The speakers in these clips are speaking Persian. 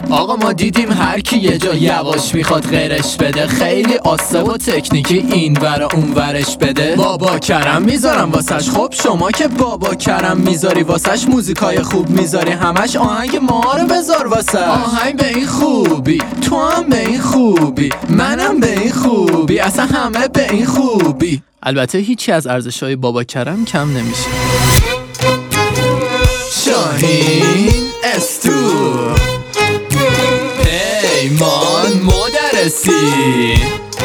آقا ما دیدیم هر کی یه جا یواش میخواد غیرش بده، خیلی آسه و تکنیکی این ور اون ورش بده. بابا کرم میذارم واسش، خب شما که بابا کرم میذاری واسش، موزیکای خوب میذاری همش، آهنگ ما رو بذار واسش. آهنگ به این خوبی، تو هم به این خوبی، منم به این خوبی، اصلا همه به این خوبی. البته هیچی از ارزش‌های بابا کرم کم نمیشه. شاهین استو، پیمان مدرسی.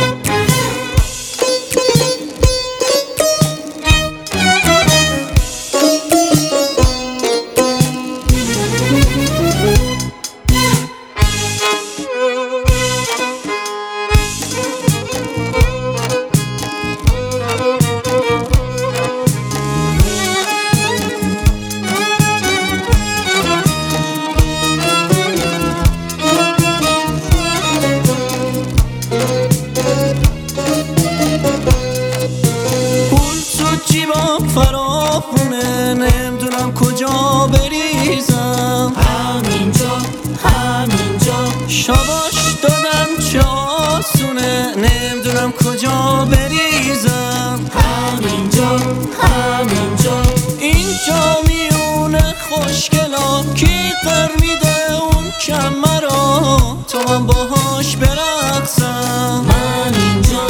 فراخونه نمیدونم کجا بریزم، همینجا شاباش دادم چه آسونه نمیدونم کجا بریزم، همینجا اینجا میونه خوشگلا کی قر میده اون کمرا تو من باهاش برقصم. من اینجا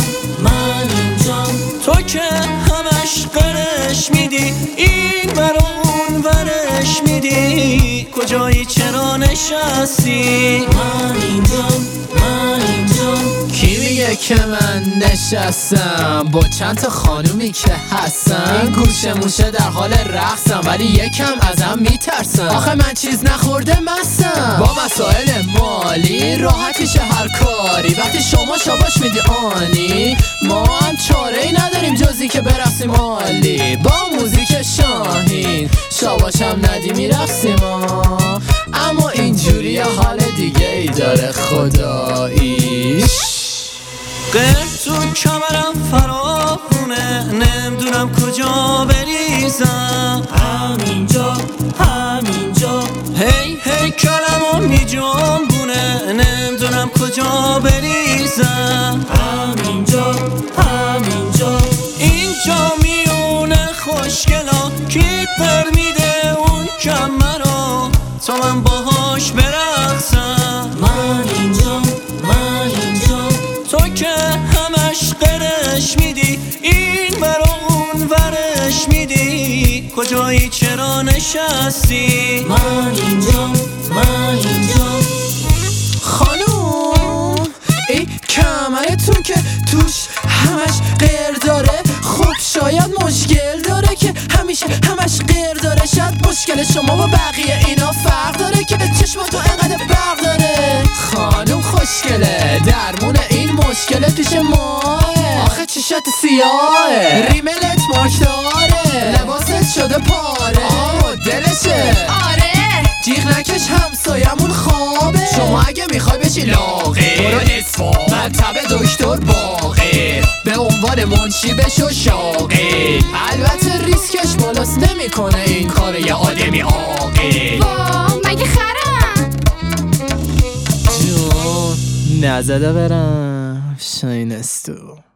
تو که همش قرش میدی این ورا اون ورش میدی، کجایی چرا نشستی؟ من اینجا کی میگه که من نشستم با چند تا خانومی که هستم، این گوشه موشه در حال رقصم ولی یکم ازم میترسم. آخه من چیز نخورده مستم، با مسائل مالی راحت میشه هر کاری، وقتی شما شاباش میدی آنی ما هم چاره‌ای نداریم جزی که برقصیم عالی. با موزیک شاهین شاباش هم ندی میرقصیم اما اینجوری حال دیگه ای داره خداییش. غیر تو کمرم فراخونه نمیدونم کجا بریزم، همینجا هی کلمو میجنبونه نمیدونم کجا بریزم، همینجا اینجا میونه خوشگلا کی پر میده اون کمرا تو من باهاش برقصم. من اینجا تو که همش قرش میدی این برا اون ورش میدی، کجایی چرا نشستی؟ من اینجا خانوم ای کمرتون که توش همش غیر داره، خب شاید مشکل داره که همیشه همش غیر داره، شاید مشکل شما با بقیه اینا فرق داره که به چشماتون انقدر برق داره. خانوم خوشگله درمون این مشکل پیش ماه، آخه چشات سیاهه ریملت مارک داره، لباست شده پاره مدلشه، آره جیغ نکش همسایمون خوابه. شما اگه میخوای بشی لاغر برو اصفا مطب دکتر باقر، به عنوان منشی بشو شاغل، البته ریسکش بالاست نمیکنه این کار یه آدمی عاقل. واه مگه خرم جون نزده برم شاین استو.